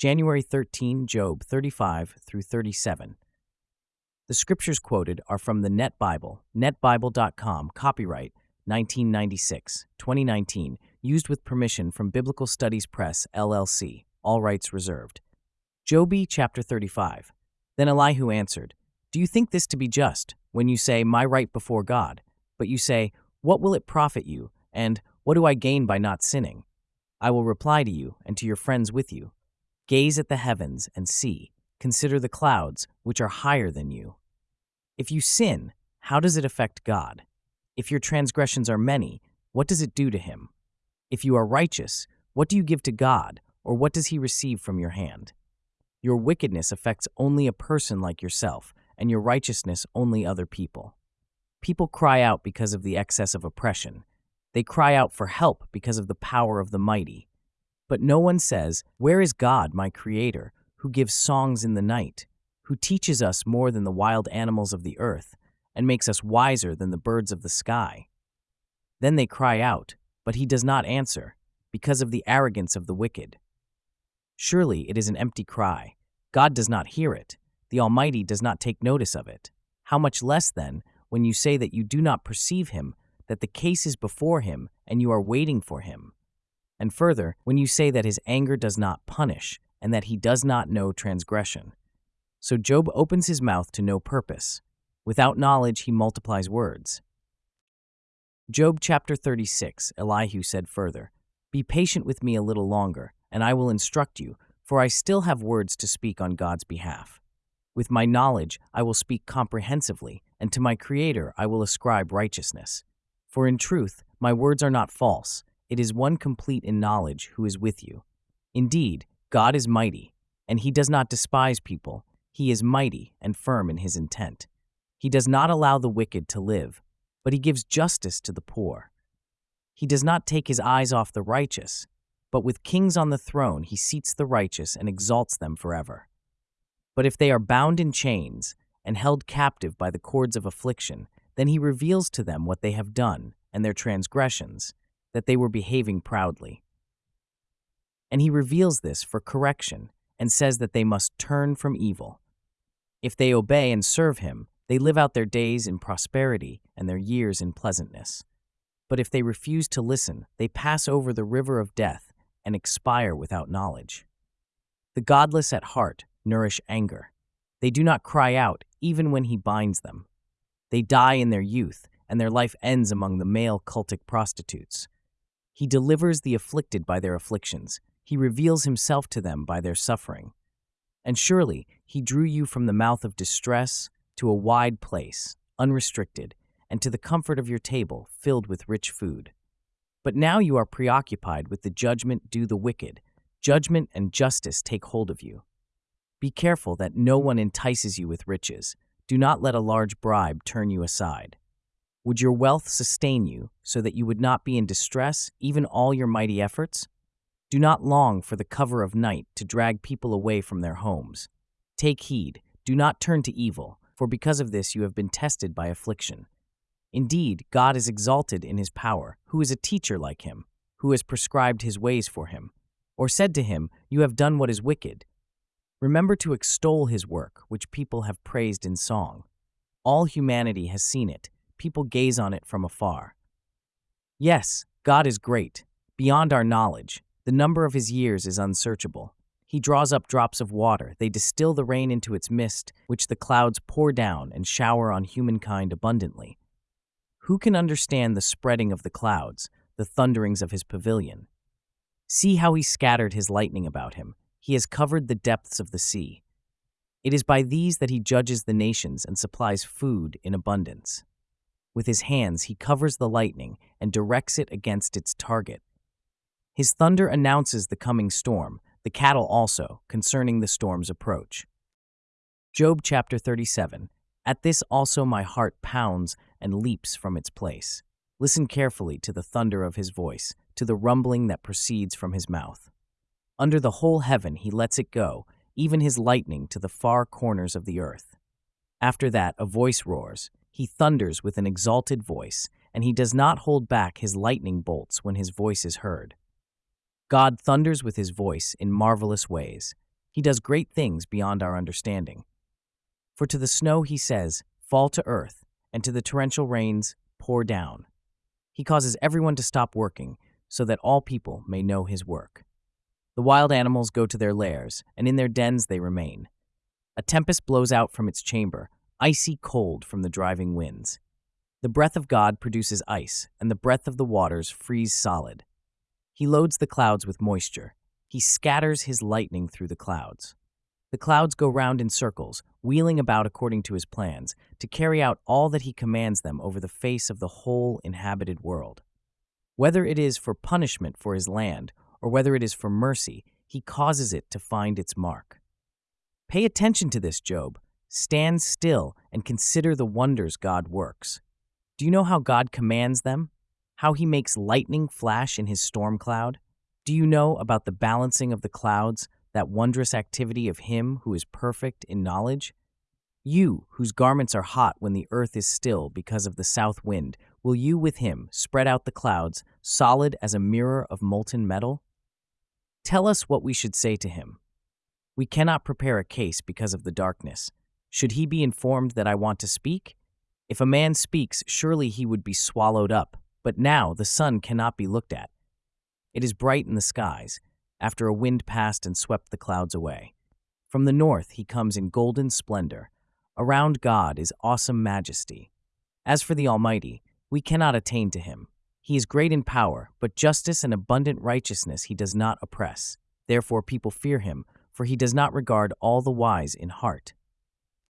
January 13, Job 35 through 37. The scriptures quoted are from the Net Bible, netbible.com, copyright 1996, 2019, used with permission from Biblical Studies Press, LLC, all rights reserved. Job chapter 35. Then Elihu answered, "Do you think this to be just, when you say, 'My right before God'? But you say, 'What will it profit you?' And 'What do I gain by not sinning?' I will reply to you and to your friends with you. Gaze at the heavens and see. Consider the clouds, which are higher than you. If you sin, how does it affect God? If your transgressions are many, what does it do to him? If you are righteous, what do you give to God, or what does he receive from your hand? Your wickedness affects only a person like yourself, and your righteousness only other people. People cry out because of the excess of oppression. They cry out for help because of the power of the mighty. But no one says, 'Where is God, my Creator, who gives songs in the night, who teaches us more than the wild animals of the earth, and makes us wiser than the birds of the sky?' Then they cry out, but he does not answer, because of the arrogance of the wicked. Surely it is an empty cry. God does not hear it. The Almighty does not take notice of it. How much less, then, when you say that you do not perceive him, that the case is before him, and you are waiting for him? And further, when you say that his anger does not punish, and that he does not know transgression. So Job opens his mouth to no purpose. Without knowledge he multiplies words. Job chapter 36, Elihu said further, "Be patient with me a little longer, and I will instruct you, for I still have words to speak on God's behalf. With my knowledge I will speak comprehensively, and to my Creator I will ascribe righteousness. For in truth my words are not false. It is one complete in knowledge who is with you. Indeed, God is mighty, and he does not despise people. He is mighty and firm in his intent. He does not allow the wicked to live, but he gives justice to the poor. He does not take his eyes off the righteous, but with kings on the throne he seats the righteous and exalts them forever. But if they are bound in chains and held captive by the cords of affliction, then he reveals to them what they have done and their transgressions, that they were behaving proudly. And he reveals this for correction and says that they must turn from evil. If they obey and serve him, they live out their days in prosperity and their years in pleasantness. But if they refuse to listen, they pass over the river of death and expire without knowledge. The godless at heart nourish anger. They do not cry out even when he binds them. They die in their youth, and their life ends among the male cultic prostitutes. He delivers the afflicted by their afflictions. He reveals himself to them by their suffering. And surely he drew you from the mouth of distress to a wide place, unrestricted, and to the comfort of your table, filled with rich food. But now you are preoccupied with the judgment due the wicked. Judgment and justice take hold of you. Be careful that no one entices you with riches. Do not let a large bribe turn you aside. Would your wealth sustain you so that you would not be in distress, even all your mighty efforts? Do not long for the cover of night to drag people away from their homes. Take heed, do not turn to evil, for because of this you have been tested by affliction. Indeed, God is exalted in his power. Who is a teacher like him? Who has prescribed his ways for him? Or said to him, 'You have done what is wicked'? Remember to extol his work, which people have praised in song. All humanity has seen it. People gaze on it from afar. Yes, God is great, beyond our knowledge. The number of his years is unsearchable. He draws up drops of water. They distill the rain into its mist, which the clouds pour down and shower on humankind abundantly. Who can understand the spreading of the clouds, the thunderings of his pavilion? See how he scattered his lightning about him. He has covered the depths of the sea. It is by these that he judges the nations and supplies food in abundance. With his hands he covers the lightning and directs it against its target. His thunder announces the coming storm, the cattle also, concerning the storm's approach. Job chapter 37. At this also my heart pounds and leaps from its place. Listen carefully to the thunder of his voice, to the rumbling that proceeds from his mouth. Under the whole heaven he lets it go, even his lightning to the far corners of the earth. After that a voice roars. He thunders with an exalted voice, and he does not hold back his lightning bolts when his voice is heard. God thunders with his voice in marvelous ways. He does great things beyond our understanding. For to the snow he says, "Fall to earth," and to the torrential rains, "Pour down." He causes everyone to stop working, so that all people may know his work. The wild animals go to their lairs, and in their dens they remain. A tempest blows out from its chamber, icy cold from the driving winds. The breath of God produces ice, and the breath of the waters freeze solid. He loads the clouds with moisture. He scatters his lightning through the clouds. The clouds go round in circles, wheeling about according to his plans, to carry out all that he commands them over the face of the whole inhabited world. Whether it is for punishment for his land, or whether it is for mercy, he causes it to find its mark. Pay attention to this, Job. Stand still and consider the wonders God works. Do you know how God commands them? How he makes lightning flash in his storm cloud? Do you know about the balancing of the clouds, that wondrous activity of him who is perfect in knowledge? You, whose garments are hot when the earth is still because of the south wind, will you with him spread out the clouds, solid as a mirror of molten metal? Tell us what we should say to him. We cannot prepare a case because of the darkness. Should he be informed that I want to speak? If a man speaks, surely he would be swallowed up, but now the sun cannot be looked at. It is bright in the skies, after a wind passed and swept the clouds away. From the north he comes in golden splendor. Around God is awesome majesty. As for the Almighty, we cannot attain to him. He is great in power, but justice and abundant righteousness he does not oppress. Therefore people fear him, for he does not regard all the wise in heart.